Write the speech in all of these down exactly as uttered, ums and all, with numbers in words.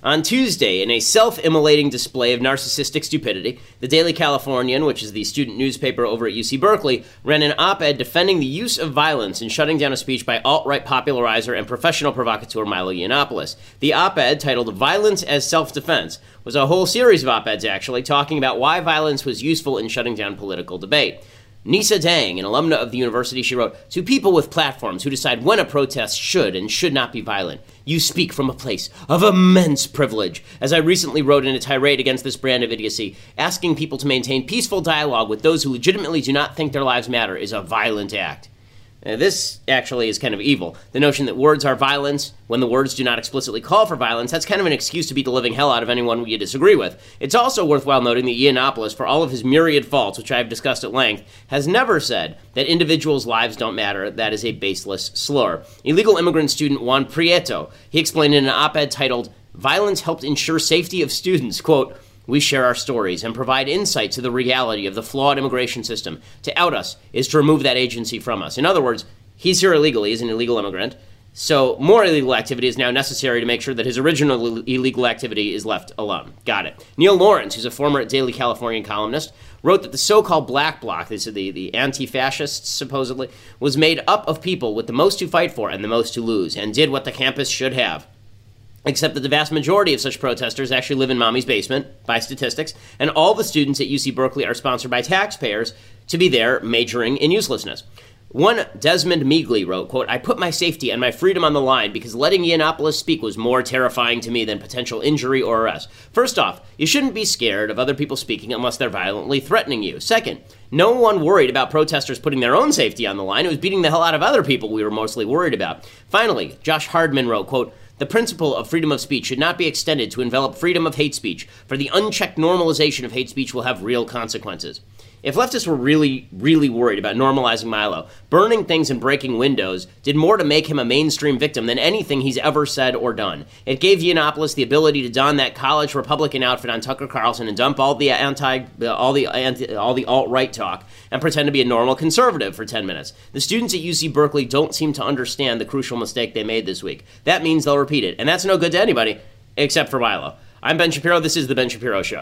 On Tuesday, in a self-immolating display of narcissistic stupidity, the Daily Californian, which is the student newspaper over at U C Berkeley, ran an op-ed defending the use of violence in shutting down a speech by alt-right popularizer and professional provocateur Milo Yiannopoulos. The op-ed, titled Violence as Self-Defense, was a whole series of op-eds, actually, talking about why violence was useful in shutting down political debate. Nisa Dang, an alumna of the university, she wrote, "To people with platforms who decide when a protest should and should not be violent, you speak from a place of immense privilege." As I recently wrote in a tirade against this brand of idiocy, asking people to maintain peaceful dialogue with those who legitimately do not think their lives matter is a violent act. Uh, this actually is kind of evil. The notion that words are violence, when the words do not explicitly call for violence, that's kind of an excuse to beat the living hell out of anyone you disagree with. It's also worthwhile noting that Yiannopoulos, for all of his myriad faults, which I have discussed at length, has never said that individuals' lives don't matter. That is a baseless slur. Illegal immigrant student Juan Prieto, he explained in an op-ed titled, "Violence helped ensure safety of students," quote, "We share our stories and provide insight to the reality of the flawed immigration system. To out us is to remove that agency from us." In other words, he's here illegally, he's an illegal immigrant, so more illegal activity is now necessary to make sure that his original illegal activity is left alone. Got it. Neil Lawrence, who's a former Daily Californian columnist, wrote that the so-called Black Bloc, this is the, the anti-fascists supposedly, was made up of people with the most to fight for and the most to lose, and did what the campus should have. Except that the vast majority of such protesters actually live in mommy's basement, by statistics, and all the students at U C Berkeley are sponsored by taxpayers to be there majoring in uselessness. One Desmond Meagley wrote, quote, "I put my safety and my freedom on the line because letting Yiannopoulos speak was more terrifying to me than potential injury or arrest. First off, you shouldn't be scared of other people speaking unless they're violently threatening you. Second, no one worried about protesters putting their own safety on the line. It was beating the hell out of other people we were mostly worried about." Finally, Josh Hardman wrote, quote, "The principle of freedom of speech should not be extended to envelop freedom of hate speech, for the unchecked normalization of hate speech will have real consequences." If leftists were really, really worried about normalizing Milo, burning things and breaking windows did more to make him a mainstream victim than anything he's ever said or done. It gave Yiannopoulos the ability to don that college Republican outfit on Tucker Carlson and dump all the anti, all the anti, all the alt-right talk and pretend to be a normal conservative for ten minutes. The students at U C Berkeley don't seem to understand the crucial mistake they made this week. That means they'll repeat it, and that's no good to anybody, except for Milo. I'm Ben Shapiro. This is The Ben Shapiro Show.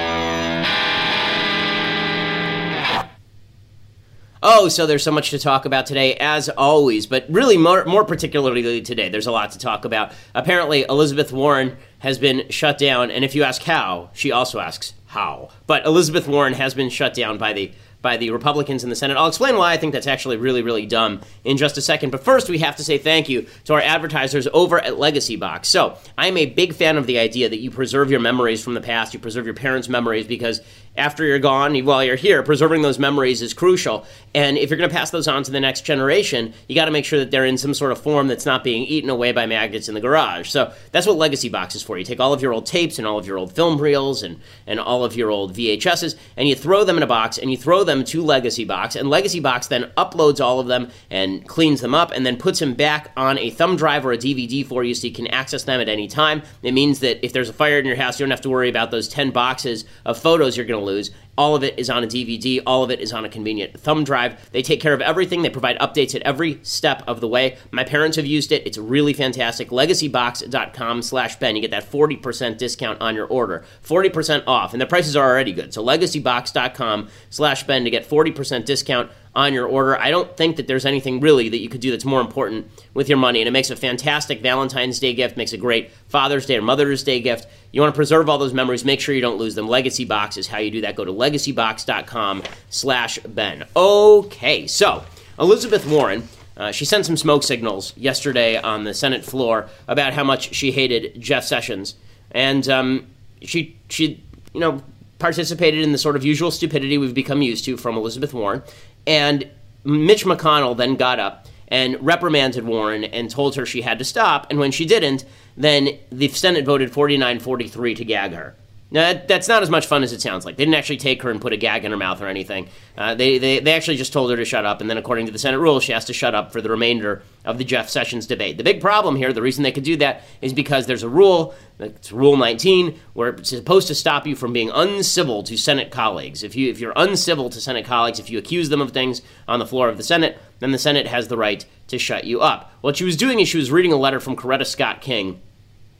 Oh, so there's so much to talk about today, as always, but really more, more particularly today, there's a lot to talk about. Apparently, Elizabeth Warren has been shut down, and if you ask how, she also asks how. But Elizabeth Warren has been shut down by the by the Republicans in the Senate. I'll explain why I think that's actually really, really dumb in just a second. But first, we have to say thank you to our advertisers over at Legacy Box. So I'm a big fan of the idea that you preserve your memories from the past, you preserve your parents' memories, because after you're gone, while you're here, preserving those memories is crucial. And if you're going to pass those on to the next generation, you got to make sure that they're in some sort of form that's not being eaten away by magnets in the garage. So that's what Legacy Box is for. You take all of your old tapes and all of your old film reels and, and all of your old V H S's, and you throw them in a box, and you throw them to Legacy Box, and Legacy Box then uploads all of them and cleans them up and then puts them back on a thumb drive or a D V D for you so you can access them at any time. It means that if there's a fire in your house, you don't have to worry about those ten boxes of photos you're going to lose. All of it is on a D V D. All of it is on a convenient thumb drive. They take care of everything. They provide updates at every step of the way. My parents have used it. It's really fantastic. LegacyBox.com slash Ben. You get that forty percent discount on your order. forty percent off. And the prices are already good. So LegacyBox.com slash Ben to get forty percent discount on your order. I don't think that there's anything really that you could do that's more important with your money, and it makes a fantastic Valentine's Day gift, makes a great Father's Day or Mother's Day gift. You want to preserve all those memories, make sure you don't lose them. Legacy Box is how you do that. Go to LegacyBox.com slash Ben. Okay, so Elizabeth Warren, uh, she sent some smoke signals yesterday on the Senate floor about how much she hated Jeff Sessions, and um, she, she, you know, participated in the sort of usual stupidity we've become used to from Elizabeth Warren. And Mitch McConnell then got up and reprimanded Warren and told her she had to stop. And when she didn't, then the Senate voted forty-nine forty-three to gag her. Now, that, that's not as much fun as it sounds like. They didn't actually take her and put a gag in her mouth or anything. Uh, they, they they actually just told her to shut up, and then according to the Senate rules, she has to shut up for the remainder of the Jeff Sessions debate. The big problem here, the reason they could do that, is because there's a rule, it's Rule nineteen, where it's supposed to stop you from being uncivil to Senate colleagues. If, you, if you're uncivil to Senate colleagues, if you accuse them of things on the floor of the Senate, then the Senate has the right to shut you up. What she was doing is she was reading a letter from Coretta Scott King,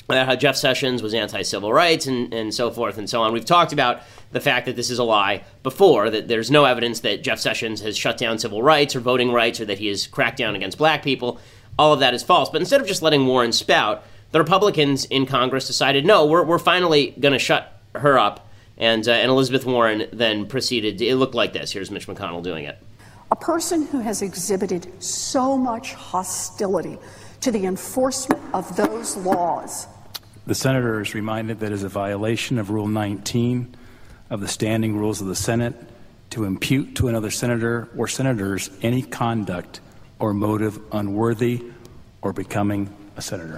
about how Jeff Sessions was anti-civil rights and, and so forth and so on. We've talked about the fact that this is a lie before, that there's no evidence that Jeff Sessions has shut down civil rights or voting rights or that he has cracked down against black people. All of that is false. But instead of just letting Warren spout, the Republicans in Congress decided, no, we're, we're finally going to shut her up. And, uh, and Elizabeth Warren then proceeded. It looked like this. Here's Mitch McConnell doing it. A person who has exhibited so much hostility to the enforcement of those laws. The senator is reminded that it is a violation of Rule nineteen of the standing rules of the Senate to impute to another senator or senators any conduct or motive unworthy or becoming a senator.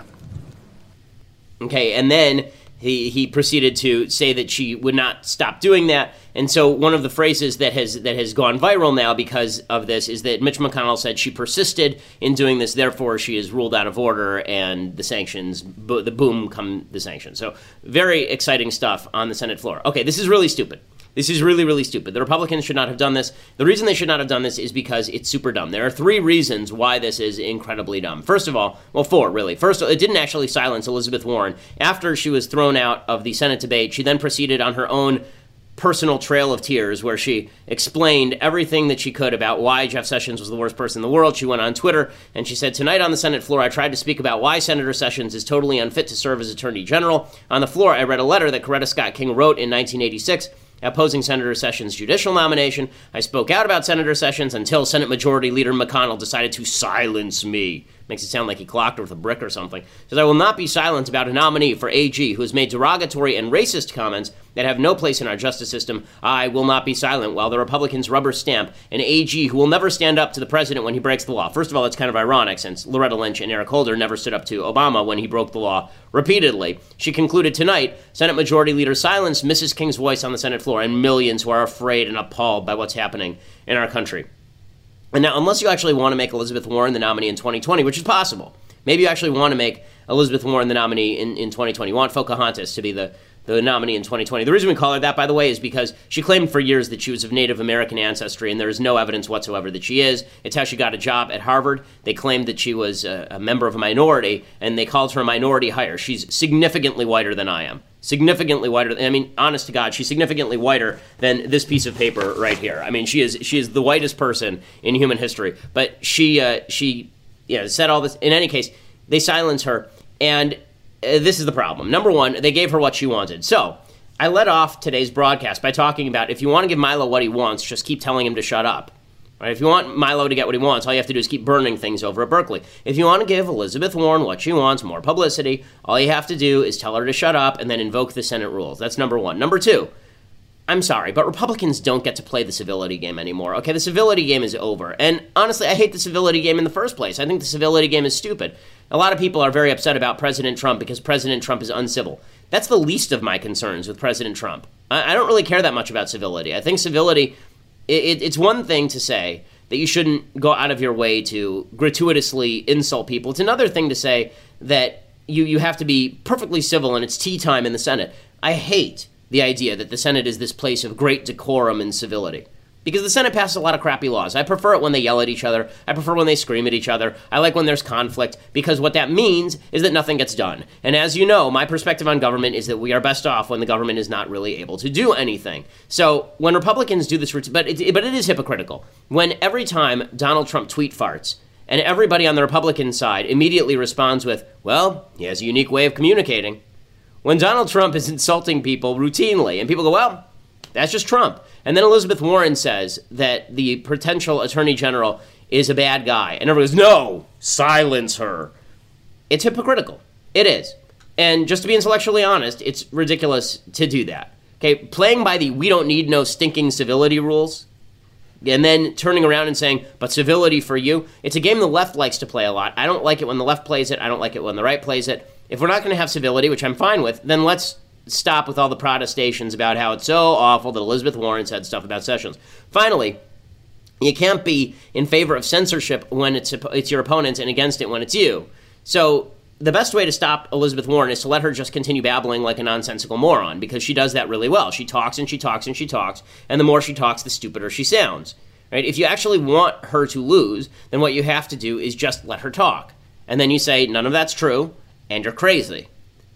Okay, and then he, he proceeded to say that she would not stop doing that. And so one of the phrases that has that has gone viral now because of this is that Mitch McConnell said she persisted in doing this, therefore she is ruled out of order, and the sanctions, bo- the boom come the sanctions. So very exciting stuff on the Senate floor. Okay, this is really stupid. This is really, really stupid. The Republicans should not have done this. The reason they should not have done this is because it's super dumb. There are three reasons why this is incredibly dumb. First of all, well, four, really. First, it didn't actually silence Elizabeth Warren. After she was thrown out of the Senate debate, she then proceeded on her own personal trail of tears where she explained everything that she could about why Jeff Sessions was the worst person in the world. She went on Twitter and she said, "Tonight on the Senate floor, I tried to speak about why Senator Sessions is totally unfit to serve as Attorney General. On the floor, I read a letter that Coretta Scott King wrote in nineteen eighty-six opposing Senator Sessions' judicial nomination. I spoke out about Senator Sessions until Senate Majority Leader McConnell decided to silence me." Makes it sound like he clocked her with a brick or something. Says, "I will not be silent about a nominee for A G who has made derogatory and racist comments that have no place in our justice system. I will not be silent while the Republicans rubber stamp an A G who will never stand up to the president when he breaks the law." First of all, it's kind of ironic since Loretta Lynch and Eric Holder never stood up to Obama when he broke the law repeatedly. She concluded, "Tonight, Senate Majority Leader silenced Missus King's voice on the Senate floor, and millions who are afraid and appalled by what's happening in our country." And now, unless you actually want to make Elizabeth Warren the nominee in twenty twenty, which is possible, maybe you actually want to make Elizabeth Warren the nominee in, in twenty twenty. You want Pocahontas to be the, the nominee in twenty twenty. The reason we call her that, by the way, is because she claimed for years that she was of Native American ancestry, and there is no evidence whatsoever that she is. It's how she got a job at Harvard. They claimed that she was a, a member of a minority, and they called her a minority hire. She's significantly whiter than I am. Significantly whiter. I mean, honest to God, she's significantly whiter than this piece of paper right here. I mean, she is she is the whitest person in human history. But she uh, she you know, said all this. In any case, they silence her, and uh, this is the problem. Number one, they gave her what she wanted. So I led off today's broadcast by talking about if you want to give Milo what he wants, just keep telling him to shut up. Right? If you want Milo to get what he wants, all you have to do is keep burning things over at Berkeley. If you want to give Elizabeth Warren what she wants, more publicity, all you have to do is tell her to shut up and then invoke the Senate rules. That's number one. Number two, I'm sorry, but Republicans don't get to play the civility game anymore. Okay, the civility game is over. And honestly, I hate the civility game in the first place. I think the civility game is stupid. A lot of people are very upset about President Trump because President Trump is uncivil. That's the least of my concerns with President Trump. I, I don't really care that much about civility. I think civility... It, it's one thing to say that you shouldn't go out of your way to gratuitously insult people. It's another thing to say that you, you have to be perfectly civil and it's tea time in the Senate. I hate the idea that the Senate is this place of great decorum and civility. Because the Senate passes a lot of crappy laws. I prefer it when they yell at each other. I prefer when they scream at each other. I like when there's conflict, because what that means is that nothing gets done. And as you know, my perspective on government is that we are best off when the government is not really able to do anything. So when Republicans do this, but it, but it is hypocritical. When every time Donald Trump tweet farts, and everybody on the Republican side immediately responds with, well, he has a unique way of communicating. When Donald Trump is insulting people routinely, and people go, well, that's just Trump. And then Elizabeth Warren says that the potential attorney general is a bad guy. And everyone goes, no, silence her. It's hypocritical. It is. And just to be intellectually honest, it's ridiculous to do that. Okay, playing by the we don't need no stinking civility rules, and then turning around and saying, but civility for you, it's a game the left likes to play a lot. I don't like it when the left plays it. I don't like it when the right plays it. If we're not going to have civility, which I'm fine with, then let's stop with all the protestations about how it's so awful that Elizabeth Warren said stuff about Sessions. Finally, you can't be in favor of censorship when it's it's your opponent and against it when it's you. So the best way to stop Elizabeth Warren is to let her just continue babbling like a nonsensical moron, because she does that really well. She talks and she talks and she talks, and the more she talks, the stupider she sounds. Right? If you actually want her to lose, then what you have to do is just let her talk. And then you say, none of that's true, and you're crazy.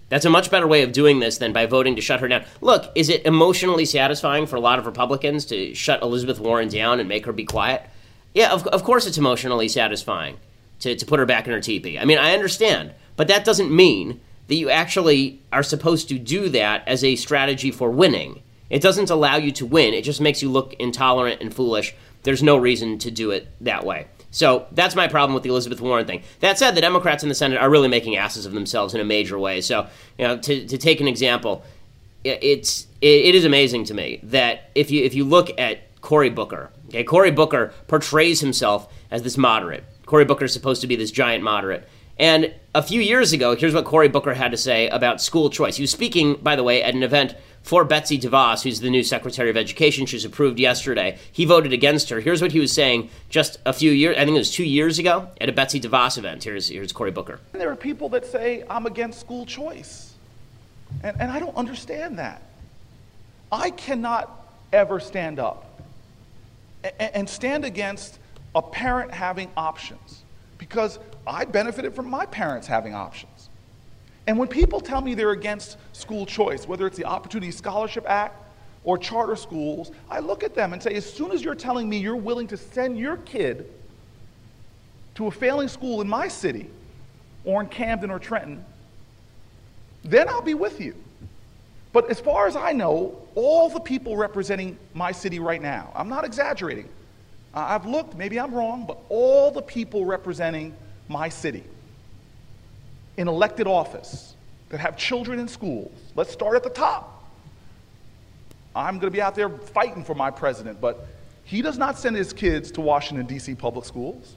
That's a much better way of doing this than by voting to shut her down. Look, is it emotionally satisfying for a lot of Republicans to shut Elizabeth Warren down and make her be quiet? Yeah, of, of course it's emotionally satisfying to, to put her back in her teepee. I mean, I understand, but that doesn't mean that you actually are supposed to do that as a strategy for winning. It doesn't allow you to win. It just makes you look intolerant and foolish. There's no reason to do it that way. So that's my problem with the Elizabeth Warren thing. That said, the Democrats in the Senate are really making asses of themselves in a major way. So, you know, to, to take an example, it's it, it is amazing to me that if you if you look at Cory Booker, okay, Cory Booker portrays himself as this moderate. Cory Booker is supposed to be this giant moderate. And a few years ago, here's what Cory Booker had to say about school choice. He was speaking, by the way, at an event for Betsy DeVos, who's the new Secretary of Education. She was approved yesterday. He voted against her. Here's what he was saying just a few years, I think it was two years ago, at a Betsy DeVos event. Here's, here's Cory Booker. There are people that say, I'm against school choice. And, and I don't understand that. I cannot ever stand up and, and stand against a parent having options, because I benefited from my parents having options. And when people tell me they're against school choice, whether it's the Opportunity Scholarship Act or charter schools, I look at them and say, as soon as you're telling me you're willing to send your kid to a failing school in my city or in Camden or Trenton, then I'll be with you. But as far as I know, all the people representing my city right now, I'm not exaggerating, uh, I've looked, maybe I'm wrong, but all the people representing my city in elected office that have children in schools, let's start at the top. I'm going to be out there fighting for my president, but he does not send his kids to Washington, D C public schools.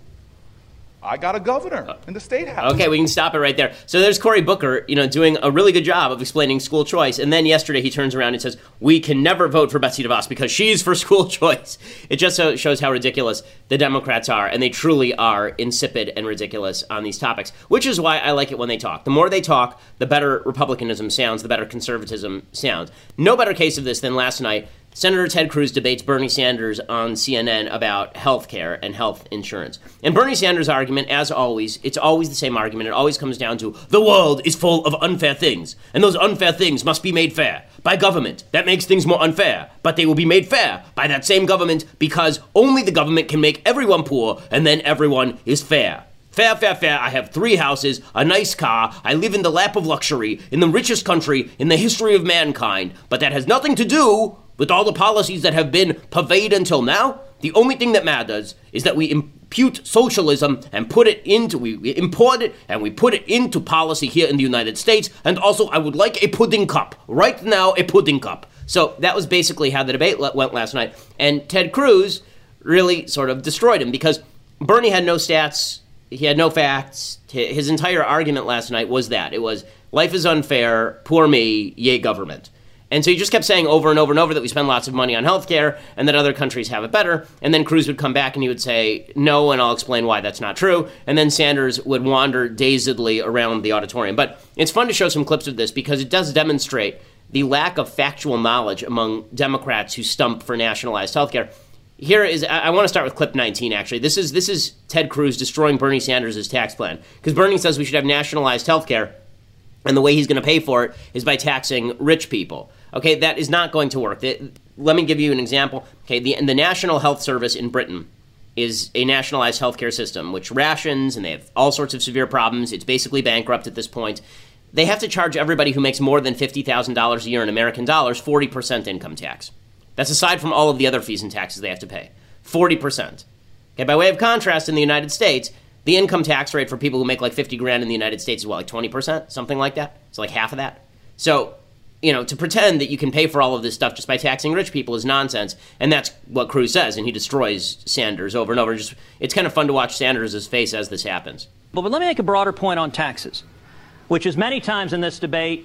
I got a governor in the state house. Okay, we can stop it right there. So there's Cory Booker, you know, doing a really good job of explaining school choice. And then yesterday he turns around and says, we can never vote for Betsy DeVos because she's for school choice. It just so shows how ridiculous the Democrats are. And they truly are insipid and ridiculous on these topics, which is why I like it when they talk. The more they talk, the better Republicanism sounds, the better conservatism sounds. No better case of this than last night. Senator Ted Cruz debates Bernie Sanders on C N N about health care and health insurance. And Bernie Sanders' argument, as always, it's always the same argument. It always comes down to the world is full of unfair things, and those unfair things must be made fair by government. That makes things more unfair, but they will be made fair by that same government because only the government can make everyone poor, and then everyone is fair. Fair, fair, fair. I have three houses, a nice car. I live in the lap of luxury, in the richest country in the history of mankind. But that has nothing to do with all the policies that have been purveyed until now. The only thing that matters is that we impute socialism and put it into, we, we import it and we put it into policy here in the United States. And also, I would like a pudding cup. Right now, a pudding cup. So that was basically how the debate went last night. And Ted Cruz really sort of destroyed him because Bernie had no stats. He had no facts. His entire argument last night was that. It was, life is unfair, poor me, yay government. And so he just kept saying over and over and over that we spend lots of money on healthcare and that other countries have it better. And then Cruz would come back and he would say, no, and I'll explain why that's not true. And then Sanders would wander dazedly around the auditorium. But it's fun to show some clips of this because it does demonstrate the lack of factual knowledge among Democrats who stump for nationalized healthcare. Here is, I want to start with clip nineteen, actually. This is this is Ted Cruz destroying Bernie Sanders' tax plan. Because Bernie says we should have nationalized health care, and the way he's going to pay for it is by taxing rich people. Okay, that is not going to work. Let me give you an example. Okay, the, the National Health Service in Britain is a nationalized healthcare system, which rations, and they have all sorts of severe problems. It's basically bankrupt at this point. They have to charge everybody who makes more than fifty thousand dollars a year in American dollars forty percent income tax. That's aside from all of the other fees and taxes they have to pay. forty percent. Okay, by way of contrast, in the United States, the income tax rate for people who make like fifty grand in the United States is what, like twenty percent? Something like that? It's like half of that. So, you know, to pretend that you can pay for all of this stuff just by taxing rich people is nonsense. And that's what Cruz says, and he destroys Sanders over and over. Just, it's kind of fun to watch Sanders' face as this happens. But, but let me make a broader point on taxes, which is many times in this debate,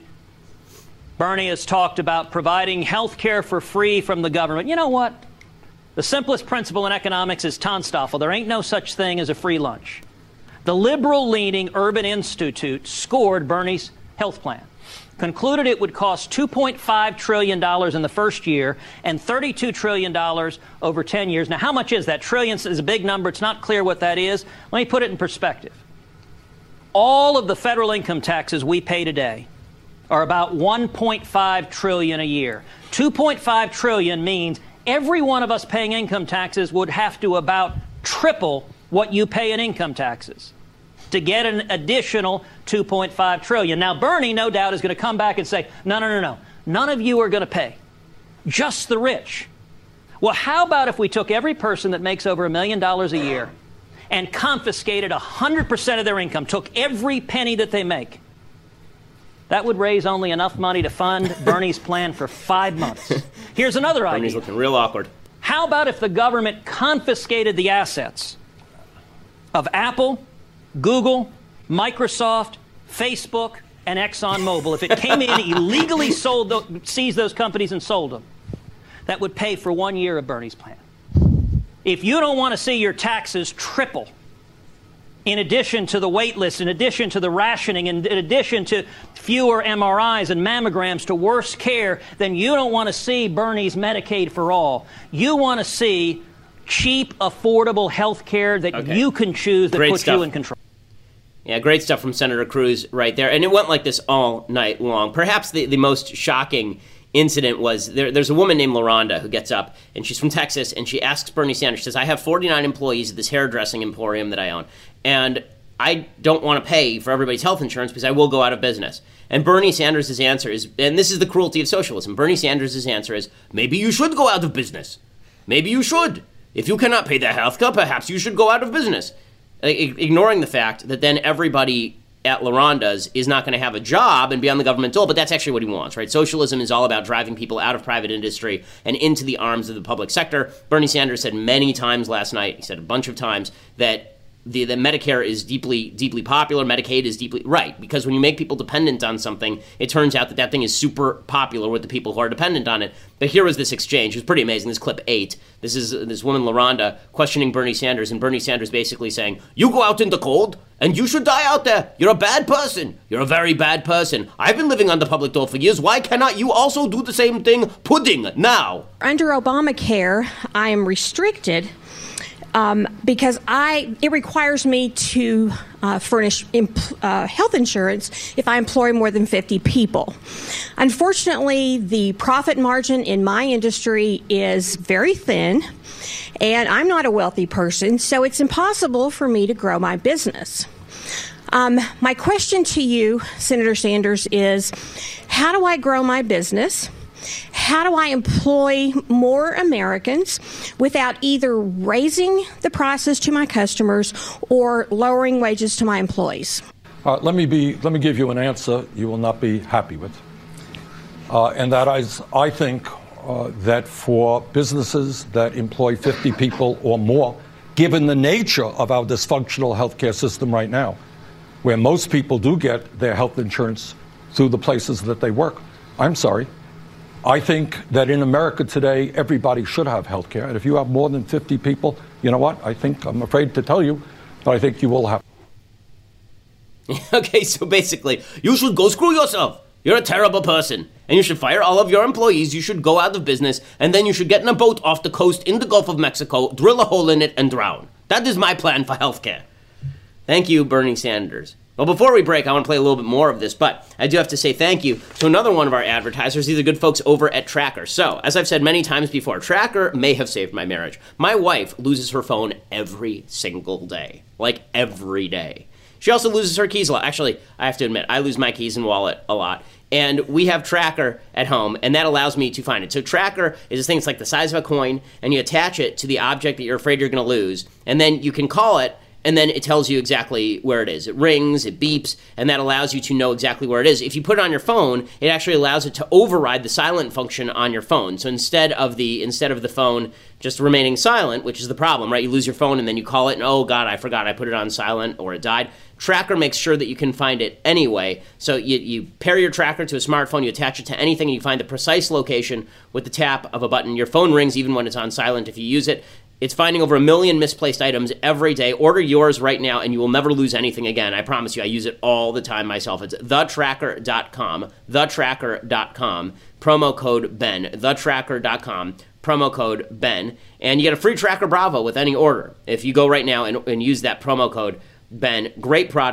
Bernie has talked about providing health care for free from the government. You know what? The simplest principle in economics is Tonstoffel. There ain't no such thing as a free lunch. The liberal-leaning Urban Institute scored Bernie's health plan, concluded it would cost two point five trillion dollars in the first year and thirty-two trillion dollars over ten years. Now, how much is that? Trillions is a big number. It's not clear what that is. Let me put it in perspective. All of the federal income taxes we pay today, are about one point five trillion dollars a year. two point five trillion dollars means every one of us paying income taxes would have to about triple what you pay in income taxes to get an additional two point five trillion dollars. Now, Bernie, no doubt, is going to come back and say, no, no, no, no. None of you are going to pay. Just the rich. Well, how about if we took every person that makes over a million dollars a year and confiscated one hundred percent of their income, took every penny that they make? That would raise only enough money to fund Bernie's plan for five months. Here's another idea. Bernie's looking real awkward. How about if the government confiscated the assets of Apple, Google, Microsoft, Facebook, and ExxonMobil? If it came in, illegally sold, the, seized those companies and sold them, that would pay for one year of Bernie's plan. If you don't want to see your taxes triple, in addition to the wait list, in addition to the rationing, in addition to fewer M R Is and mammograms to worse care, then you don't want to see Bernie's Medicaid for all. You want to see cheap, affordable health care that okay. you can choose, that Great puts stuff. you in control. Yeah, great stuff from Senator Cruz right there. And it went like this all night long. Perhaps the, the most shocking incident was there, there's a woman named LaRonda who gets up, and she's from Texas, and she asks Bernie Sanders, she says, I have forty-nine employees at this hairdressing emporium that I own, and I don't want to pay for everybody's health insurance because I will go out of business. And Bernie Sanders' answer is, and this is the cruelty of socialism, Bernie Sanders' answer is, maybe you should go out of business. Maybe you should. If you cannot pay the health care, perhaps you should go out of business. Ignoring the fact that then everybody at LaRonda's is not going to have a job and be on the government dole, but that's actually what he wants, right? Socialism is all about driving people out of private industry and into the arms of the public sector. Bernie Sanders said many times last night, he said a bunch of times, that the, the Medicare is deeply, deeply popular. Medicaid is deeply, right, because when you make people dependent on something, it turns out that that thing is super popular with the people who are dependent on it. But here was this exchange. It was pretty amazing. This clip eight. This is this woman, LaRonda, questioning Bernie Sanders, and Bernie Sanders basically saying, you go out in the cold, and you should die out there. You're a bad person. You're a very bad person. I've been living on the public dole for years. Why cannot you also do the same thing? Pudding, now. Under Obamacare, I am restricted Um, because I it requires me to uh, furnish imp- uh, health insurance if I employ more than fifty people. Unfortunately, the profit margin in my industry is very thin, and I'm not a wealthy person, so it's impossible for me to grow my business. Um, my question to you, Senator Sanders, is how do I grow my business? How do I employ more Americans without either raising the prices to my customers or lowering wages to my employees? Uh, let me be. Let me give you an answer you will not be happy with, uh, and that is, I think uh, that for businesses that employ fifty people or more, given the nature of our dysfunctional healthcare system right now, where most people do get their health insurance through the places that they work, I'm sorry. I think that in America today, everybody should have health care. And if you have more than fifty people, you know what? I think, I'm afraid to tell you, but I think you will have. Okay, so basically, you should go screw yourself. You're a terrible person. And you should fire all of your employees. You should go out of business. And then you should get in a boat off the coast in the Gulf of Mexico, drill a hole in it, and drown. That is my plan for health care. Thank you, Bernie Sanders. Well, before we break, I want to play a little bit more of this, but I do have to say thank you to another one of our advertisers. These are good folks over at Tracker. So, as I've said many times before, Tracker may have saved my marriage. My wife loses her phone every single day. Like, every day. She also loses her keys a lot. Actually, I have to admit, I lose my keys and wallet a lot. And we have Tracker at home, and that allows me to find it. So Tracker is this thing that's like the size of a coin, and you attach it to the object that you're afraid you're going to lose, and then you can call it, and then it tells you exactly where it is. It rings, it beeps, and that allows you to know exactly where it is. If you put it on your phone, it actually allows it to override the silent function on your phone. So instead of the instead of the phone just remaining silent, which is the problem, right? You lose your phone and then you call it, and oh God, I forgot I put it on silent or it died. Tracker makes sure that you can find it anyway. So you, you pair your Tracker to a smartphone, you attach it to anything, and you find the precise location with the tap of a button. Your phone rings even when it's on silent if you use it. It's finding over a million misplaced items every day. Order yours right now, and you will never lose anything again. I promise you, I use it all the time myself. It's the tracker dot com, the tracker dot com, promo code Ben, the tracker dot com, promo code Ben, and you get a free Tracker Bravo with any order. If you go right now and, and use that promo code Ben, great product.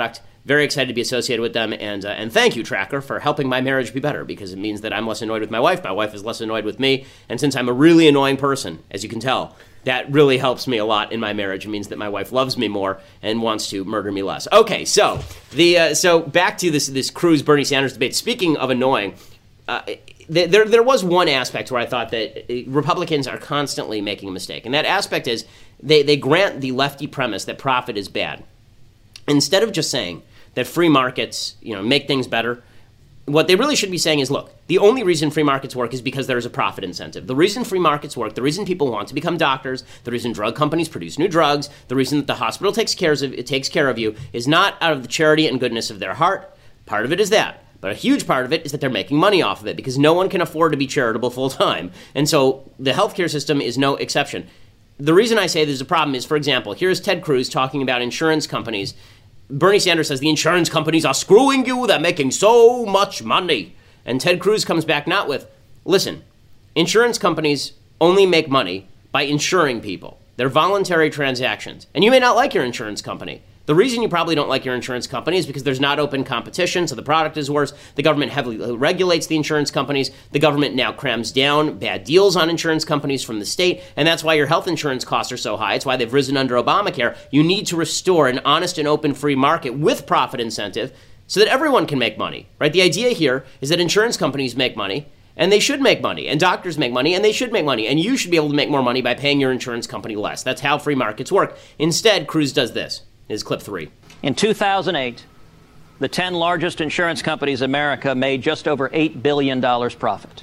Very excited to be associated with them, and uh, and thank you, Tracker, for helping my marriage be better, because it means that I'm less annoyed with my wife, my wife is less annoyed with me, and since I'm a really annoying person, as you can tell, that really helps me a lot in my marriage. It means that my wife loves me more and wants to murder me less. Okay, so the uh, so back to this this Cruz Bernie Sanders debate. Speaking of annoying, uh, there there was one aspect where I thought that Republicans are constantly making a mistake, and that aspect is they they grant the lefty premise that profit is bad, instead of just saying that free markets, you know, make things better. What they really should be saying is, look, the only reason free markets work is because there is a profit incentive. The reason free markets work, the reason people want to become doctors, the reason drug companies produce new drugs, the reason that the hospital takes care of it takes care of you is not out of the charity and goodness of their heart. Part of it is that. But a huge part of it is that they're making money off of it because no one can afford to be charitable full time. And so the healthcare system is no exception. The reason I say there's a problem is, for example, here's Ted Cruz talking about insurance companies. Bernie Sanders says the insurance companies are screwing you. They're making so much money. And Ted Cruz comes back not with, listen, insurance companies only make money by insuring people. They're voluntary transactions. And you may not like your insurance company. The reason you probably don't like your insurance company is because there's not open competition, so the product is worse. The government heavily regulates the insurance companies. The government now crams down bad deals on insurance companies from the state, and that's why your health insurance costs are so high. It's why they've risen under Obamacare. You need to restore an honest and open free market with profit incentive so that everyone can make money, right? The idea here is that insurance companies make money, and they should make money, and doctors make money, and they should make money, and you should be able to make more money by paying your insurance company less. That's how free markets work. Instead, Cruz does this. Is clip three. In two thousand eight, the ten largest insurance companies in America made just over eight billion dollars profit.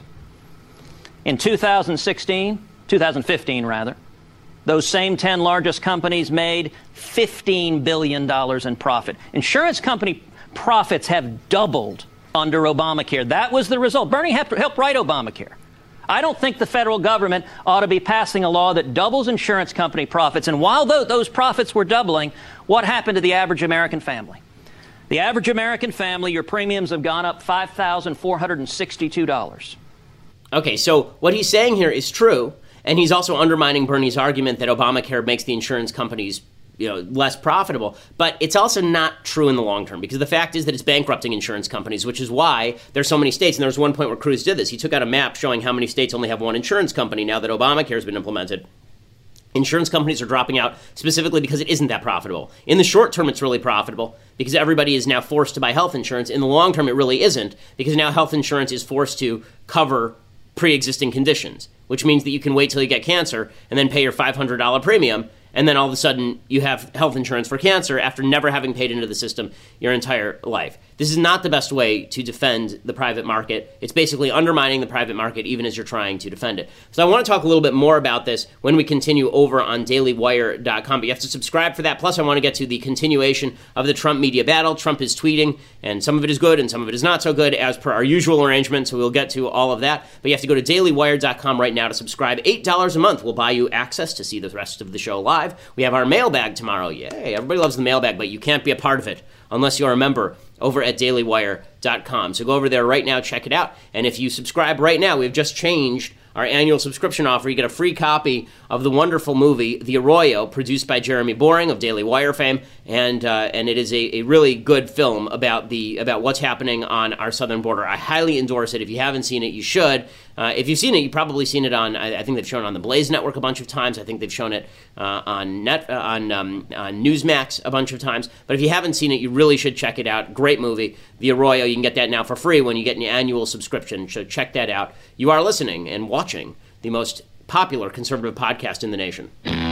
In two thousand sixteen, two thousand fifteen rather, those same ten largest companies made fifteen billion dollars in profit. Insurance company profits have doubled under Obamacare. That was the result. Bernie helped write Obamacare. I don't think the federal government ought to be passing a law that doubles insurance company profits. And while those profits were doubling, what happened to the average American family? The average American family, your premiums have gone up five thousand four hundred sixty-two dollars. Okay, so what he's saying here is true, and he's also undermining Bernie's argument that Obamacare makes the insurance companies, you know, less profitable. But it's also not true in the long term, because the fact is that it's bankrupting insurance companies, which is why there's so many states. And there was one point where Cruz did this. He took out a map showing how many states only have one insurance company now that Obamacare has been implemented. Insurance companies are dropping out specifically because it isn't that profitable. In the short term, it's really profitable because everybody is now forced to buy health insurance. In the long term, it really isn't, because now health insurance is forced to cover pre-existing conditions, which means that you can wait till you get cancer and then pay your five hundred dollars premium, and then all of a sudden you have health insurance for cancer after never having paid into the system your entire life. This is not the best way to defend the private market. It's basically undermining the private market even as you're trying to defend it. So I want to talk a little bit more about this when we continue over on daily wire dot com. But you have to subscribe for that. Plus, I want to get to the continuation of the Trump media battle. Trump is tweeting, and some of it is good and some of it is not so good, as per our usual arrangement. So we'll get to all of that. But you have to go to daily wire dot com right now to subscribe. eight dollars a month will buy you access to see the rest of the show live. We have our mailbag tomorrow. Yay, everybody loves the mailbag, but you can't be a part of it unless you're a member over at daily wire dot com. So go over there right now, check it out. And if you subscribe right now, we've just changed our annual subscription offer. You get a free copy of the wonderful movie The Arroyo, produced by Jeremy Boring of Daily Wire fame, and uh, and it is a, a really good film about the about what's happening on our southern border. I highly endorse it. If you haven't seen it, you should. Uh, if you've seen it, you've probably seen it on. I, I think they've shown it on the Blaze Network a bunch of times. I think they've shown it uh, on net uh, on, um, on Newsmax a bunch of times. But if you haven't seen it, you really should check it out. Great movie, The Arroyo. You can get that now for free when you get an annual subscription. So check that out. You are listening and watching the most popular conservative podcast in the nation.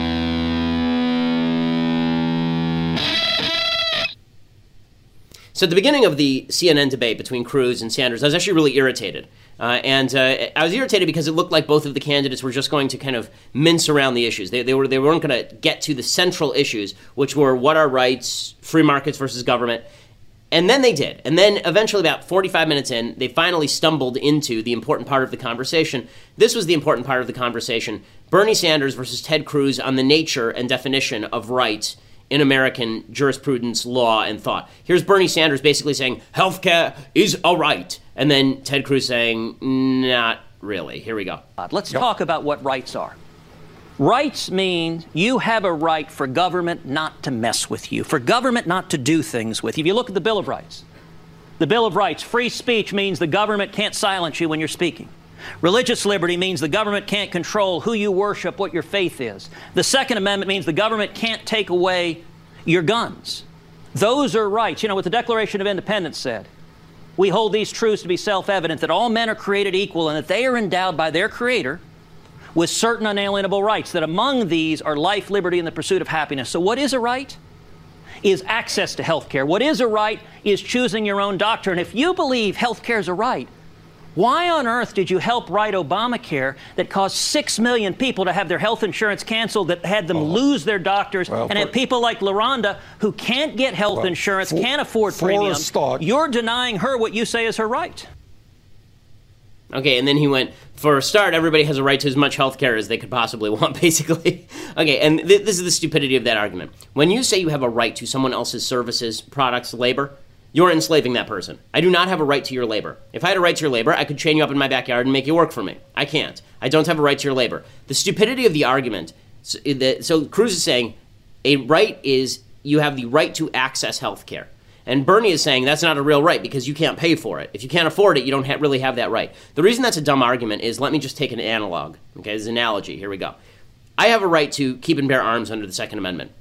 So at the beginning of the C N N debate between Cruz and Sanders, I was actually really irritated. Uh, and uh, I was irritated because it looked like both of the candidates were just going to kind of mince around the issues. They, they, were, they weren't going to get to the central issues, which were what are rights, free markets versus government. And then they did. And then eventually, about forty-five minutes in, they finally stumbled into the important part of the conversation. This was the important part of the conversation. Bernie Sanders versus Ted Cruz on the nature and definition of rights in American jurisprudence, law, and thought. Here's Bernie Sanders basically saying, healthcare is a right. And then Ted Cruz saying, not really. Here we go. Let's yep. talk about what rights are. Rights mean you have a right for government not to mess with you, for government not to do things with you. If you look at the Bill of Rights, the Bill of Rights, free speech means the government can't silence you when you're speaking. Religious liberty means the government can't control who you worship, what your faith is. The Second Amendment means the government can't take away your guns. Those are rights. You know what the Declaration of Independence said? We hold these truths to be self-evident, that all men are created equal and that they are endowed by their Creator with certain unalienable rights, that among these are life, liberty, and the pursuit of happiness. So what is a right? Is access to health care. What is a right is choosing your own doctor. And if you believe health care is a right, why on earth did you help write Obamacare that caused six million people to have their health insurance canceled, that had them oh. lose their doctors, well, and had people like LaRonda who can't get health well, insurance, for, can't afford premiums? Start, You're denying her what you say is her right. Okay, and then he went, for a start, everybody has a right to as much health care as they could possibly want, basically. Okay, and th- this is the stupidity of that argument. When you say you have a right to someone else's services, products, labor, you're enslaving that person. I do not have a right to your labor. If I had a right to your labor, I could chain you up in my backyard and make you work for me. I can't. I don't have a right to your labor. The stupidity of the argument, so, the, so Cruz is saying a right is you have the right to access health care. And Bernie is saying that's not a real right because you can't pay for it. If you can't afford it, you don't ha- really have that right. The reason that's a dumb argument is, let me just take an analog. Okay, this is an analogy. Here we go. I have a right to keep and bear arms under the Second Amendment.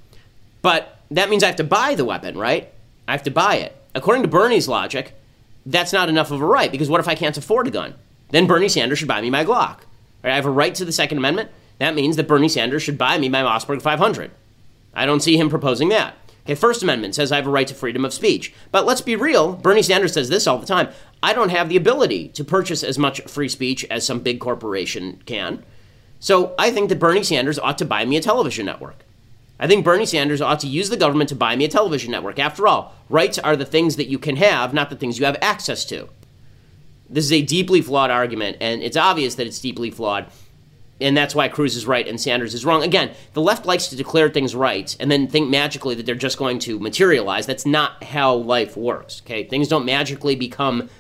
But that means I have to buy the weapon, right? I have to buy it. According to Bernie's logic, that's not enough of a right, because what if I can't afford a gun? Then Bernie Sanders should buy me my Glock. Right? I have a right to the Second Amendment. That means that Bernie Sanders should buy me my Mossberg five hundred. I don't see him proposing that. Okay, First Amendment says I have a right to freedom of speech. But let's be real, Bernie Sanders says this all the time. I don't have the ability to purchase as much free speech as some big corporation can. So I think that Bernie Sanders ought to buy me a television network. I think Bernie Sanders ought to use the government to buy me a television network. After all, rights are the things that you can have, not the things you have access to. This is a deeply flawed argument, and it's obvious that it's deeply flawed. And that's why Cruz is right and Sanders is wrong. Again, the left likes to declare things right and then think magically that they're just going to materialize. That's not how life works, okay? Things don't magically become,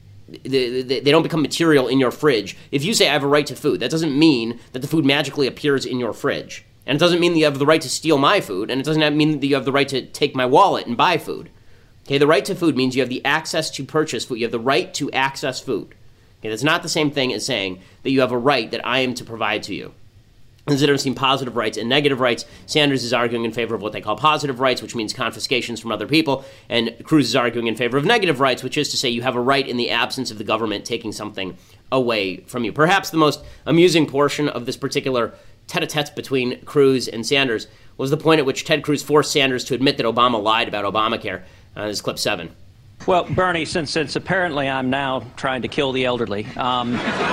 they, they don't become material in your fridge. If you say I have a right to food, that doesn't mean that the food magically appears in your fridge. And it doesn't mean that you have the right to steal my food, and it doesn't mean that you have the right to take my wallet and buy food. Okay, the right to food means you have the access to purchase food. You have the right to access food. Okay, that's not the same thing as saying that you have a right that I am to provide to you. There's a difference between positive rights and negative rights. Sanders is arguing in favor of what they call positive rights, which means confiscations from other people, and Cruz is arguing in favor of negative rights, which is to say you have a right in the absence of the government taking something away from you. Perhaps the most amusing portion of this particular tete-a-tete between Cruz and Sanders was the point at which Ted Cruz forced Sanders to admit that Obama lied about Obamacare. Uh, this is clip seven. Well, Bernie, since, since apparently I'm now trying to kill the elderly, um,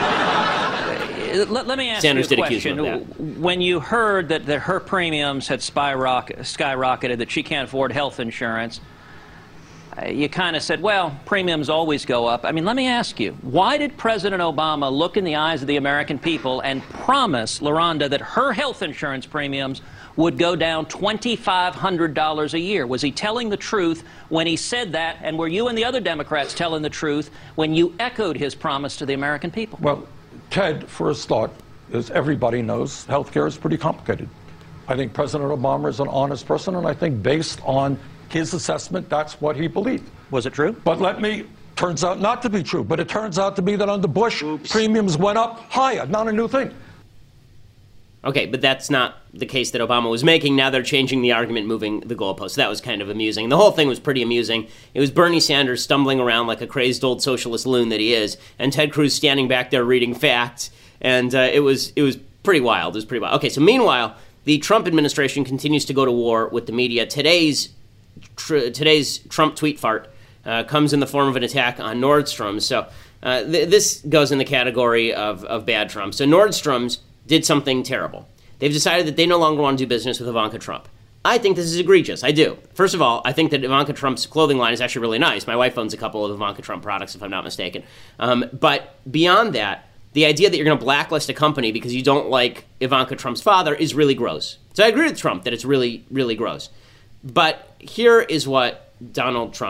let, let me ask Sanders you a did accuse him of question. that. When you heard that, that her premiums had skyrocket, skyrocketed, that she can't afford health insurance, uh, you kind of said, well, premiums always go up. I mean, let me ask you, why did President Obama look in the eyes of the American people and promise LaRonda that her health insurance premiums would go down two thousand five hundred dollars a year? Was he telling the truth when he said that? And were you and the other Democrats telling the truth when you echoed his promise to the American people? Well, Ted, for a start, as everybody knows, health care is pretty complicated. I think President Obama is an honest person, and I think based on his assessment, that's what he believed. Was it true? But let me, turns out not to be true, but it turns out to be that under Bush, Oops. premiums went up higher, not a new thing. Okay, but that's not the case that Obama was making. Now they're changing the argument, moving the goalposts. That was kind of amusing. The whole thing was pretty amusing. It was Bernie Sanders stumbling around like a crazed old socialist loon that he is, and Ted Cruz standing back there reading facts, and uh, it was it was pretty wild. It was pretty wild. Okay, so meanwhile, the Trump administration continues to go to war with the media. Today's tr- today's Trump tweet fart uh, comes in the form of an attack on Nordstrom. So uh, th- this goes in the category of, of bad Trump. So Nordstrom's did something terrible. They've decided that they no longer want to do business with Ivanka Trump. I think this is egregious. I do. First of all, I think that Ivanka Trump's clothing line is actually really nice. My wife owns a couple of Ivanka Trump products, if I'm not mistaken. Um, but beyond that, the idea that you're going to blacklist a company because you don't like Ivanka Trump's father is really gross. So I agree with Trump that it's really, really gross. But here is what Donald Trump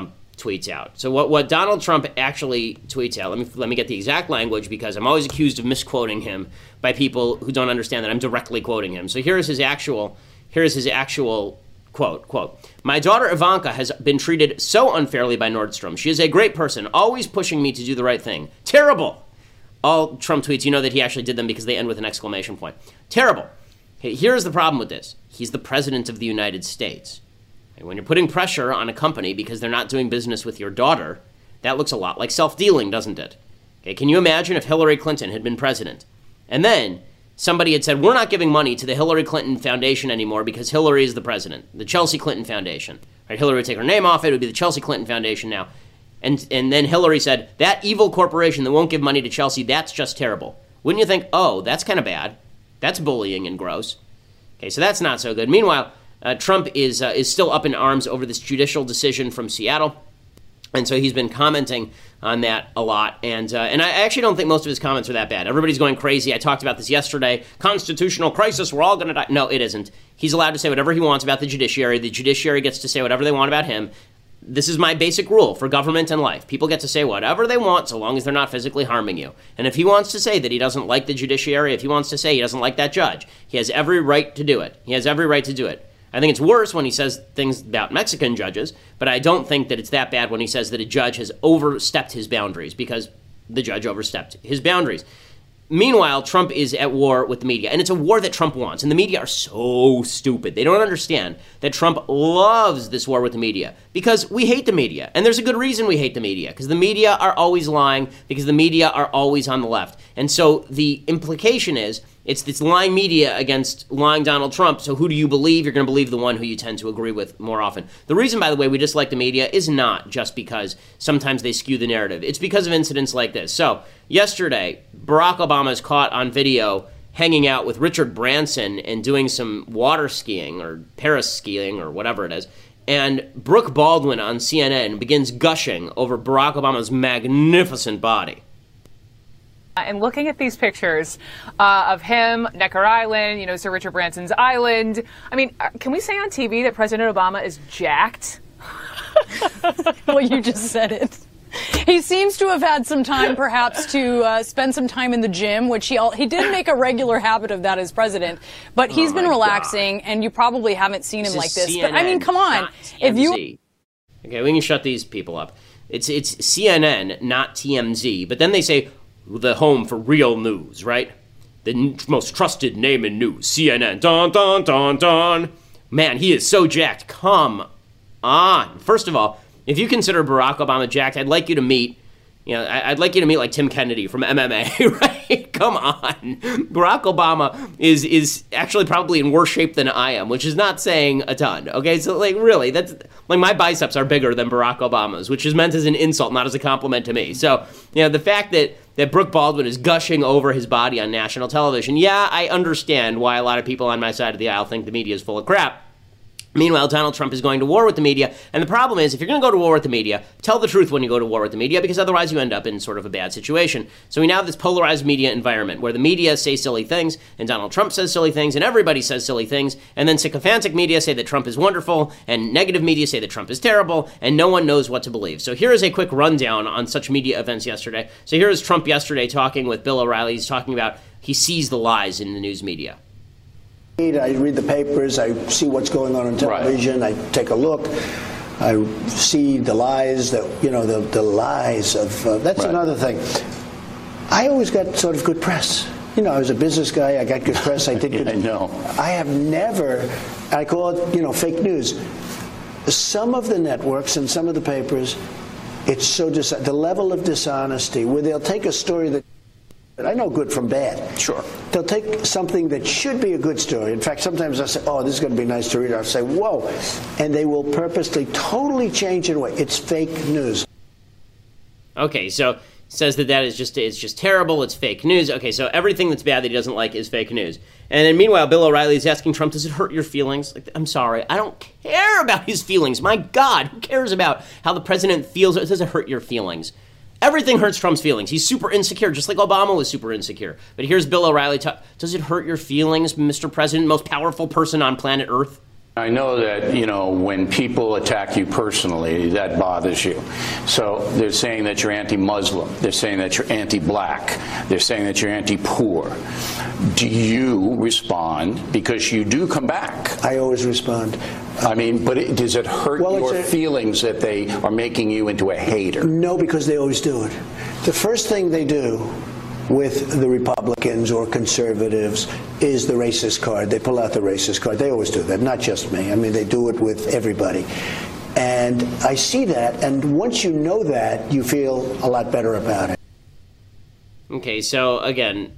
tweets out. So what, what Donald Trump actually tweets out, let me let me get the exact language because I'm always accused of misquoting him by people who don't understand that I'm directly quoting him. So here is his actual here is his actual quote, quote, "My daughter Ivanka has been treated so unfairly by Nordstrom. She is a great person, always pushing me to do the right thing. Terrible." All Trump tweets, you know that he actually did them because they end with an exclamation point. Terrible. Okay, here's the problem with this. He's the president of the United States. And when you're putting pressure on a company because they're not doing business with your daughter, that looks a lot like self-dealing, doesn't it? Okay, can you imagine if Hillary Clinton had been president? And then somebody had said, we're not giving money to the Hillary Clinton Foundation anymore because Hillary is the president, the Chelsea Clinton Foundation. Right, Hillary would take her name off it. It would be the Chelsea Clinton Foundation now. And and then Hillary said, that evil corporation that won't give money to Chelsea, that's just terrible. Wouldn't you think, oh, that's kind of bad. That's bullying and gross. Okay, so that's not so good. Meanwhile, uh, Trump is uh, is still up in arms over this judicial decision from Seattle. And so he's been commenting on that a lot. And uh, and I actually don't think most of his comments are that bad. Everybody's going crazy. I talked about this yesterday. Constitutional crisis, we're all going to die. No, it isn't. He's allowed to say whatever he wants about the judiciary. The judiciary gets to say whatever they want about him. This is my basic rule for government and life. People get to say whatever they want so long as they're not physically harming you. And if he wants to say that he doesn't like the judiciary, if he wants to say he doesn't like that judge, he has every right to do it. He has every right to do it. I think it's worse when he says things about Mexican judges, but I don't think that it's that bad when he says that a judge has overstepped his boundaries because the judge overstepped his boundaries. Meanwhile, Trump is at war with the media, and it's a war that Trump wants. And the media are so stupid. They don't understand that Trump loves this war with the media because we hate the media. And there's a good reason we hate the media, because the media are always lying, because the media are always on the left. And so the implication is it's this lying media against lying Donald Trump. So who do you believe? You're going to believe the one who you tend to agree with more often. The reason, by the way, we dislike the media is not just because sometimes they skew the narrative. It's because of incidents like this. So yesterday, Barack Obama is caught on video hanging out with Richard Branson and doing some water skiing or Paris skiing or whatever it is. And Brooke Baldwin on C N N begins gushing over Barack Obama's magnificent body. And looking at these pictures uh, of him, Necker Island, you know, Sir Richard Branson's island, I mean, can we say on T V that President Obama is jacked? Well, you just said it. He seems to have had some time, perhaps, to uh, spend some time in the gym, which he he did make a regular habit of that as president. But he's oh been relaxing, God. And you probably haven't seen him this like this. C N N, but I mean, come on, if you okay, we can shut these people up. It's it's C N N, not T M Z. But then they say the home for real news, right? The n- most trusted name in news, C N N. Dun dun dun dun. Man, he is so jacked. Come on. First of all, if you consider Barack Obama jacked, I'd like you to meet, you know, I'd like you to meet like Tim Kennedy from M M A, right? Come on. Barack Obama is is actually probably in worse shape than I am, which is not saying a ton, okay? So, like, really, that's, like, my biceps are bigger than Barack Obama's, which is meant as an insult, not as a compliment to me. So, you know, the fact that, that Brooke Baldwin is gushing over his body on national television, yeah, I understand why a lot of people on my side of the aisle think the media is full of crap. Meanwhile, Donald Trump is going to war with the media. And the problem is, if you're going to go to war with the media, tell the truth when you go to war with the media, because otherwise you end up in sort of a bad situation. So we now have this polarized media environment where the media say silly things, and Donald Trump says silly things, and everybody says silly things, and then sycophantic media say that Trump is wonderful, and negative media say that Trump is terrible, and no one knows what to believe. So here is a quick rundown on such media events yesterday. So here is Trump yesterday talking with Bill O'Reilly. He's talking about he sees the lies in the news media. I read the papers, I see what's going on on television, right. I take a look, I see the lies, that you know, the, the lies of, uh, that's right. Another thing. I always got sort of good press. You know, I was a business guy, I got good press, I did good. I know. I have never, I call it, you know, fake news. Some of the networks and some of the papers, it's so, dis- the level of dishonesty, where they'll take a story that I know good from bad. Sure. They'll take something that should be a good story. In fact, sometimes I'll say, oh, this is going to be nice to read. I'll say, whoa. And they will purposely totally change it away. It's fake news. Okay, so says that that is just, it's just terrible. It's fake news. Okay, so everything that's bad that he doesn't like is fake news. And then meanwhile, Bill O'Reilly is asking Trump, does it hurt your feelings? Like, I'm sorry. I don't care about his feelings. My God, who cares about how the president feels? Does it hurt your feelings? Everything hurts Trump's feelings. He's super insecure, just like Obama was super insecure. But here's Bill O'Reilly. T- Does it hurt your feelings, Mister President, most powerful person on planet Earth? I know that, you know, when people attack you personally, that bothers you. So they're saying that you're anti-Muslim. They're saying that you're anti-black. They're saying that you're anti-poor. Do you respond? Because you do come back. I always respond. I mean, but it, does it hurt well, your a, feelings that they are making you into a hater? No, because they always do it. The first thing they do with the Republicans or conservatives is the racist card. They pull out the racist card. They always do that, not just me. I mean, they do it with everybody. And I see that, and once you know that, you feel a lot better about it. Okay, so again,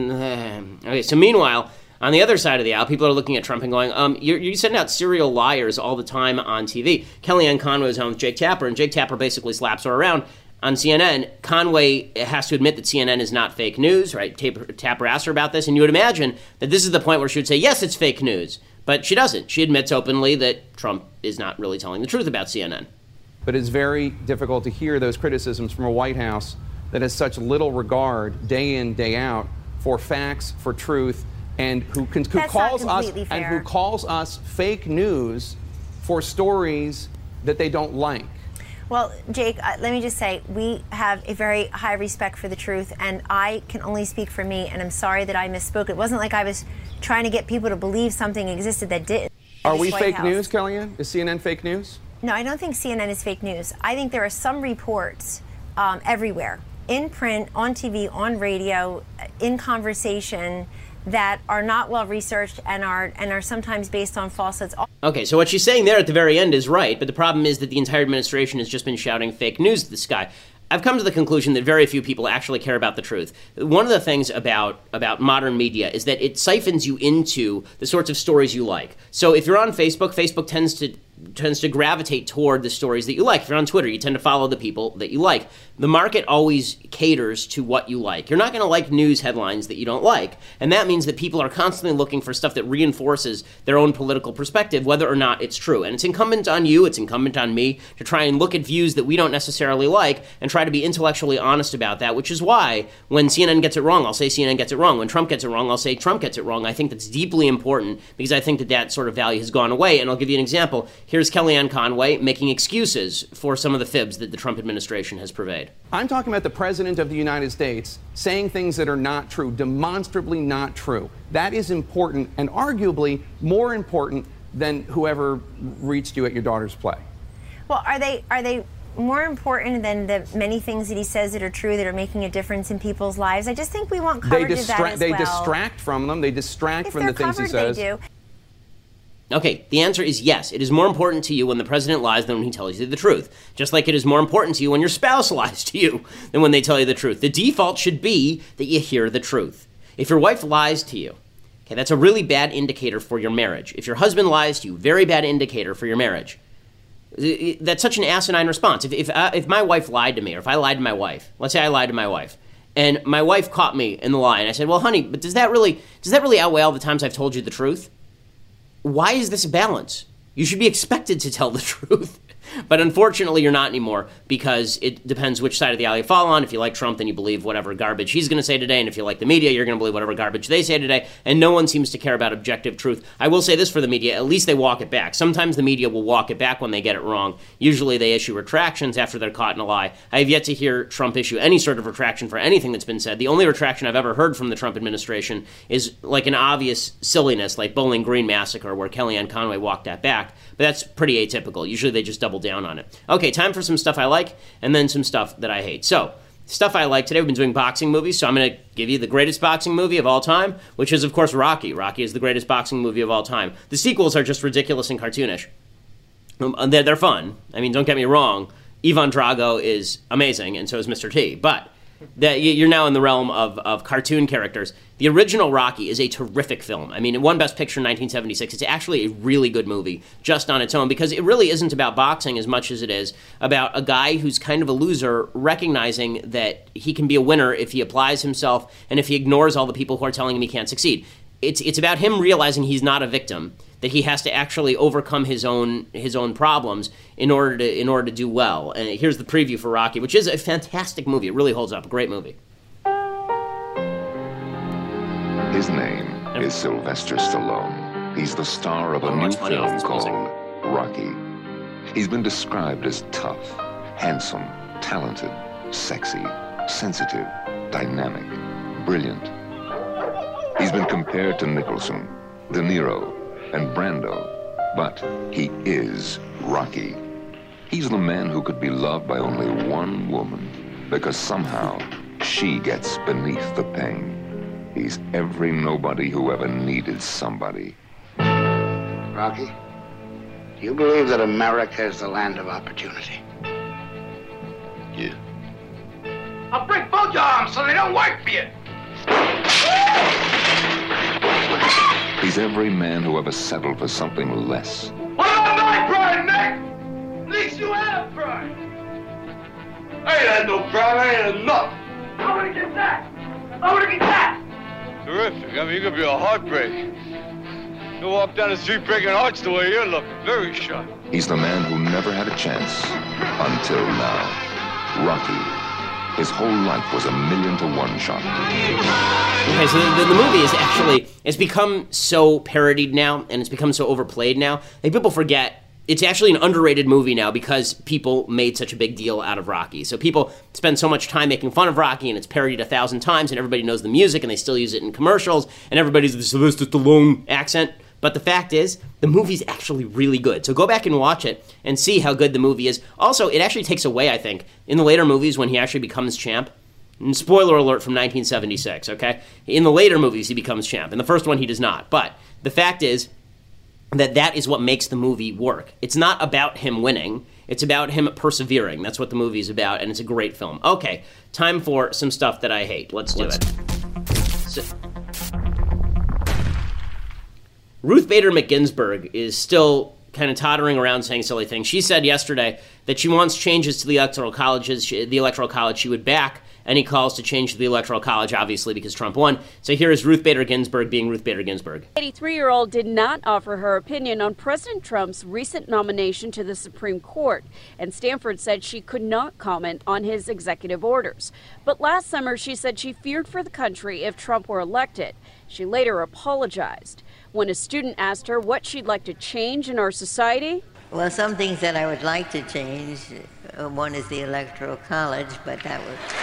okay, so meanwhile, on the other side of the aisle, people are looking at Trump and going, um, you're, you're sending out serial liars all the time on T V. Kellyanne Conway was on with Jake Tapper, and Jake Tapper basically slaps her around. On C N N, Conway has to admit that C N N is not fake news, right? Tapper, Tapper asked her about this, and you would imagine that this is the point where she would say, yes, it's fake news. But she doesn't. She admits openly that Trump is not really telling the truth about C N N. But it's very difficult to hear those criticisms from a White House that has such little regard, day in, day out, for facts, for truth, and who, can, who calls us fair. and who calls us fake news for stories that they don't like. Well, Jake, uh, let me just say, we have a very high respect for the truth, and I can only speak for me, and I'm sorry that I misspoke. It wasn't like I was trying to get people to believe something existed that didn't. Are we fake news, Kellyanne? Is C N N fake news? No, I don't think C N N is fake news. I think there are some reports um, everywhere, in print, on T V, on radio, in conversation, that are not well researched and are and are sometimes based on falsehoods. Okay, so what she's saying there at the very end is right, but the problem is that the entire administration has just been shouting fake news at this guy. I've come to the conclusion that very few people actually care about the truth. One of the things about, about modern media is that it siphons you into the sorts of stories you like. So if you're on Facebook, Facebook tends to tends to gravitate toward the stories that you like. If you're on Twitter, you tend to follow the people that you like. The market always caters to what you like. You're not going to like news headlines that you don't like, and that means that people are constantly looking for stuff that reinforces their own political perspective, whether or not it's true. And it's incumbent on you, it's incumbent on me, to try and look at views that we don't necessarily like and try to be intellectually honest about that, which is why when C N N gets it wrong, I'll say C N N gets it wrong. When Trump gets it wrong, I'll say Trump gets it wrong. I think that's deeply important because I think that that sort of value has gone away, and I'll give you an example. Here's Kellyanne Conway making excuses for some of the fibs that the Trump administration has purveyed. I'm talking about the President of the United States saying things that are not true, demonstrably not true. That is important, and arguably more important than whoever reached you at your daughter's play. Well, are they are they more important than the many things that he says that are true that are making a difference in people's lives? I just think we want coverage they distra- of that as They well. distract from them. They distract if from the things covered, he says. They do. Okay, the answer is yes. It is more important to you when the president lies than when he tells you the truth. Just like it is more important to you when your spouse lies to you than when they tell you the truth. The default should be that you hear the truth. If your wife lies to you, okay, that's a really bad indicator for your marriage. If your husband lies to you, very bad indicator for your marriage. That's such an asinine response. If if, uh, if my wife lied to me, or if I lied to my wife, let's say I lied to my wife, and my wife caught me in the lie, and I said, well, honey, but does that really does that really outweigh all the times I've told you the truth? Why is this a balance? You should be expected to tell the truth. But unfortunately, you're not anymore because it depends which side of the aisle you fall on. If you like Trump, then you believe whatever garbage he's going to say today. And if you like the media, you're going to believe whatever garbage they say today. And no one seems to care about objective truth. I will say this for the media. At least they walk it back. Sometimes the media will walk it back when they get it wrong. Usually they issue retractions after they're caught in a lie. I have yet to hear Trump issue any sort of retraction for anything that's been said. The only retraction I've ever heard from the Trump administration is like an obvious silliness, like Bowling Green Massacre, where Kellyanne Conway walked that back. But that's pretty atypical. Usually they just double down on it. Okay, time for some stuff I like, and then some stuff that I hate. So, stuff I like today, we've been doing boxing movies, so I'm going to give you the greatest boxing movie of all time, which is, of course, Rocky. Rocky is the greatest boxing movie of all time. The sequels are just ridiculous and cartoonish. Um, they're, they're fun. I mean, don't get me wrong. Ivan Drago is amazing, and so is Mister T. But that you're now in the realm of, of cartoon characters. The original Rocky is a terrific film. I mean, it won Best Picture in nineteen seventy-six. It's actually a really good movie just on its own because it really isn't about boxing as much as it is about a guy who's kind of a loser recognizing that he can be a winner if he applies himself and if he ignores all the people who are telling him he can't succeed. It's it's about him realizing he's not a victim, that he has to actually overcome his own his own problems in order to in order to do well. And here's the preview for Rocky, which is a fantastic movie. It really holds up. A great movie. His name is Sylvester Stallone. He's the star of a new film called Rocky. He's been described as tough, handsome, talented, sexy, sensitive, dynamic, brilliant. He's been compared to Nicholson, De Niro, and Brando, but he is Rocky. He's the man who could be loved by only one woman because somehow she gets beneath the pain. He's every nobody who ever needed somebody. Rocky, do you believe that America is the land of opportunity? Yeah. I'll break both your arms so they don't work for you. He's every man who ever settled for something less. What about my pride, Nick? At least you have pride. I ain't had no pride. I ain't had enough. I want to get that. I want to get that. Terrific. I mean, you could be a heartbreak. You walk down the street breaking hearts the way you're looking. Very sharp. He's the man who never had a chance until now. Rocky. His whole life was a million to one shot. Okay, so the, the movie is actually, it's become so parodied now, and it's become so overplayed now, that people forget it's actually an underrated movie now because people made such a big deal out of Rocky. So people spend so much time making fun of Rocky, and it's parodied a thousand times, and everybody knows the music, and they still use it in commercials, and everybody's the Sylvester Stallone accent. But the fact is, the movie's actually really good. So go back and watch it and see how good the movie is. Also, it actually takes away, I think, in the later movies when he actually becomes champ. And spoiler alert from nineteen seventy-six, okay? In the later movies, he becomes champ. In the first one, he does not. But the fact is that that is what makes the movie work. It's not about him winning. It's about him persevering. That's what the movie is about, and it's a great film. Okay, time for some stuff that I hate. Let's do Let's... it. So... Ruth Bader McGinsburg is still kind of tottering around saying silly things. She said yesterday that she wants changes to the electoral colleges, she, the electoral college. She would back any calls to change to the electoral college, obviously, because Trump won. So here is Ruth Bader Ginsburg being Ruth Bader Ginsburg. The eighty-three-year-old did not offer her opinion on President Trump's recent nomination to the Supreme Court, and Stanford said she could not comment on his executive orders. But last summer, she said she feared for the country if Trump were elected. She later apologized. When a student asked her what she'd like to change in our society. Well, some things that I would like to change. Uh, one is the Electoral College, but that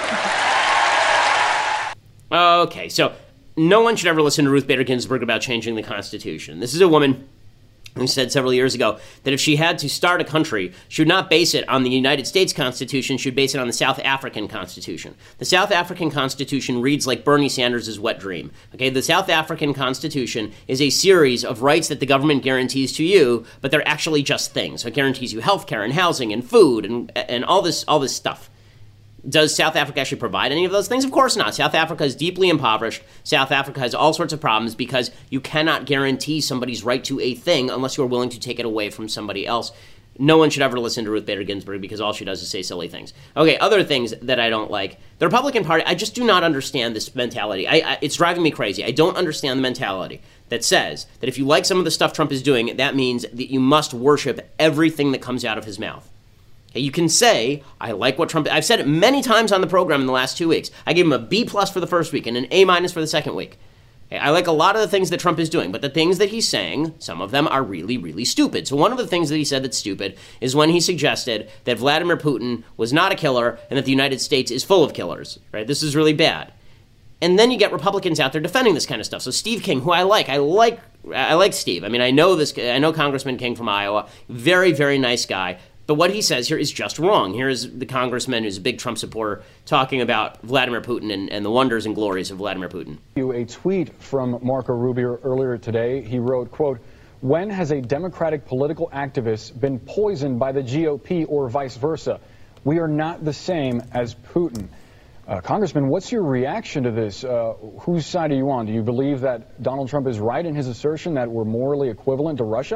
was... Okay, so no one should ever listen to Ruth Bader Ginsburg about changing the Constitution. This is a woman who said several years ago that if she had to start a country, she would not base it on the United States Constitution, she would base it on the South African Constitution. The South African Constitution reads like Bernie Sanders' wet dream. Okay, the South African Constitution is a series of rights that the government guarantees to you, but they're actually just things. So it guarantees you health care and housing and food and and all this all this stuff. Does South Africa actually provide any of those things? Of course not. South Africa is deeply impoverished. South Africa has all sorts of problems because you cannot guarantee somebody's right to a thing unless you're willing to take it away from somebody else. No one should ever listen to Ruth Bader Ginsburg because all she does is say silly things. Okay, other things that I don't like. The Republican Party, I just do not understand this mentality. I, I, it's driving me crazy. I don't understand the mentality that says that if you like some of the stuff Trump is doing, that means that you must worship everything that comes out of his mouth. You can say, I like what Trump... I've said it many times on the program in the last two weeks. I gave him a B plus for the first week and an A minus for the second week. I like a lot of the things that Trump is doing, but the things that he's saying, some of them are really, really stupid. So one of the things that he said that's stupid is when he suggested that Vladimir Putin was not a killer and that the United States is full of killers. Right? This is really bad. And then you get Republicans out there defending this kind of stuff. So Steve King, who I like, I like I like Steve. I mean, I know this. I know Congressman King from Iowa. Very, very nice guy. But what he says here is just wrong. Here is the congressman who's a big Trump supporter talking about Vladimir Putin and, and the wonders and glories of Vladimir Putin. A tweet from Marco Rubio earlier today. He wrote, quote, when has a Democratic political activist been poisoned by the G O P or vice versa? We are not the same as Putin. Uh, Congressman, what's your reaction to this? Uh, whose side are you on? Do you believe that Donald Trump is right in his assertion that we're morally equivalent to Russia?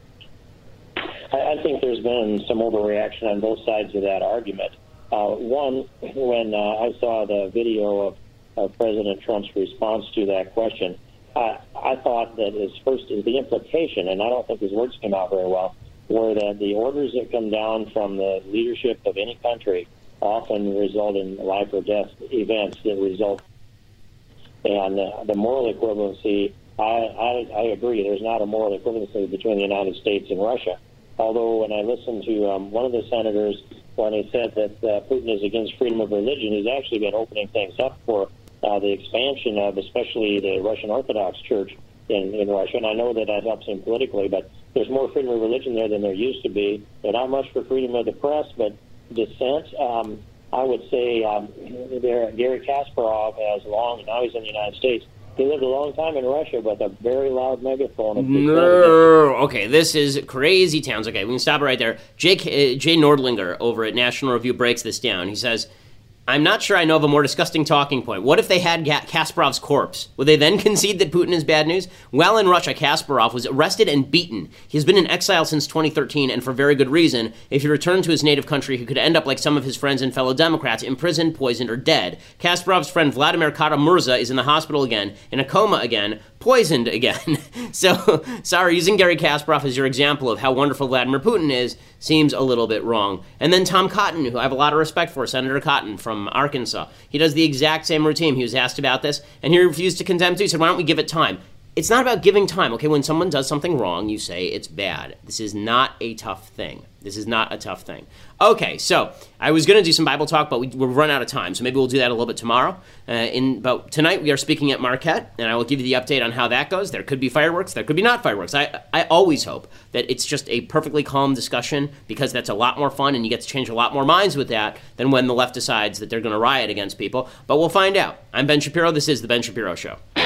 I think there's been some overreaction on both sides of that argument. Uh, one, when uh, I saw the video of, of President Trump's response to that question, uh, I thought that his first is the implication, and I don't think his words came out very well, were that the orders that come down from the leadership of any country often result in life or death events that result. And uh, the moral equivalency I, I, I agree. There's not a moral equivalency between the United States and Russia. Although when I listened to um, one of the senators, when he said that uh, Putin is against freedom of religion, he's actually been opening things up for uh, the expansion of especially the Russian Orthodox Church in, in Russia. And I know that that helps him politically, but there's more freedom of religion there than there used to be. There's not much for freedom of the press, but dissent. Um, I would say um, there, Gary Kasparov has long, now he's in the United States. He lived a long time in Russia with a very loud megaphone. No. Okay, this is crazy towns. Okay, we can stop it right there. Jake, uh, Jay Nordlinger over at National Review breaks this down. He says, I'm not sure I know of a more disgusting talking point. What if they had Kasparov's corpse? Would they then concede that Putin is bad news? While in Russia, Kasparov was arrested and beaten. He's been in exile since twenty thirteen, and for very good reason. If he returned to his native country, he could end up like some of his friends and fellow Democrats, imprisoned, poisoned, or dead. Kasparov's friend Vladimir Kara-Murza is in the hospital again, in a coma again, poisoned again. So, sorry, using Gary Kasparov as your example of how wonderful Vladimir Putin is seems a little bit wrong. And then Tom Cotton, who I have a lot of respect for, Senator Cotton from Arkansas. He does the exact same routine. He was asked about this, and he refused to condemn too. He said, why don't we give it time? It's not about giving time, okay? When someone does something wrong, you say it's bad. This is not a tough thing. This is not a tough thing. Okay, so I was going to do some Bible talk, but we, we've run out of time, so maybe we'll do that a little bit tomorrow. Uh, in But tonight we are speaking at Marquette, and I will give you the update on how that goes. There could be fireworks. There could be not fireworks. I, I always hope that it's just a perfectly calm discussion, because that's a lot more fun, and you get to change a lot more minds with that than when the left decides that they're going to riot against people. But we'll find out. I'm Ben Shapiro. This is The Ben Shapiro Show.